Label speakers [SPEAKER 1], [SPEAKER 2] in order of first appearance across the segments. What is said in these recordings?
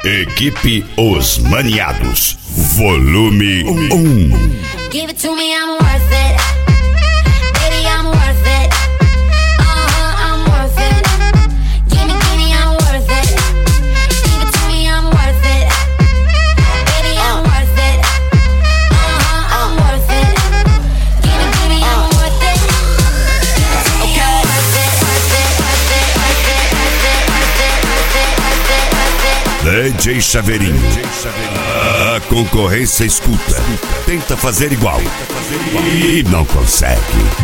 [SPEAKER 1] Equipe Os Maniados, volume 1.
[SPEAKER 2] Give it to me, I'm worth it. Baby, I'm worth it. I'm worth it. Give me, I'm worth it. Give it to me, I'm worth it. Baby, I'm worth it. I'm worth it. Give me, I'm worth it. Okay.
[SPEAKER 1] DJ Chaveirinho. A concorrência escuta. Tenta fazer igual. E não consegue.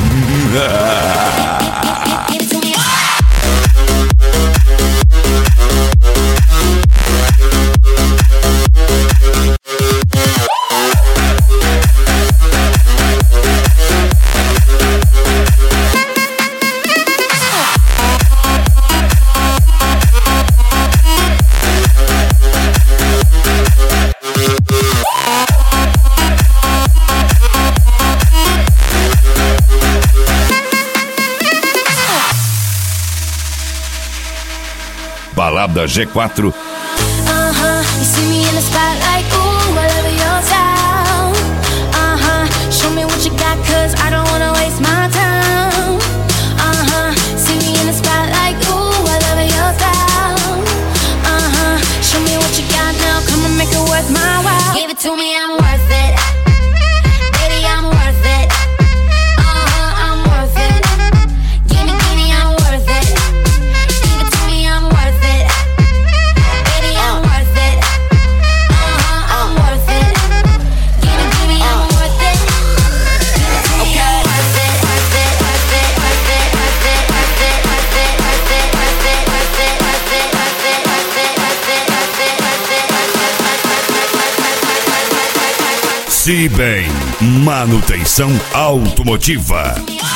[SPEAKER 1] Balada G4.
[SPEAKER 2] You see me in the spotlight, ooh, I love your style. Show me what you got, cause I don't wanna waste my time. See me in the spotlight, ooh, I love your style. Show me what you got now, come and make it worth my while. Give it to me, I'm worth it. Baby, I'm worth it. I'm worth it. Give me, I'm worth it. Give it to me, I'm worth it. Baby, I'm worth it. I'm worth it. Give me, I'm worth it. Okay. Worth it, worth it, worth it, worth it, worth it, worth it, worth it, worth it, worth it, worth it, worth it, worth it, worth it, worth it.
[SPEAKER 1] Se bem, manutenção automotiva.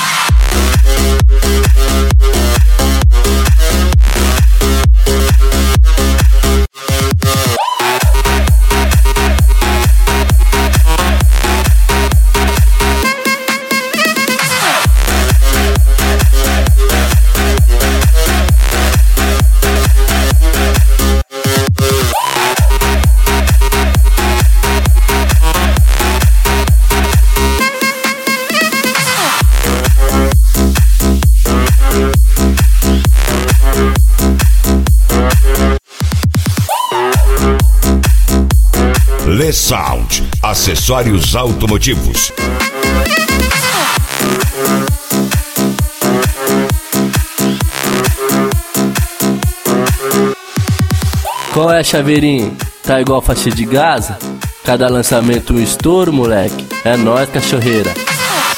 [SPEAKER 1] Le Sound, acessórios automotivos.
[SPEAKER 3] Qual é, Chaveirinho? Tá igual faixa de Gaza? Cada lançamento um estouro, moleque. É nóis, cachorreira.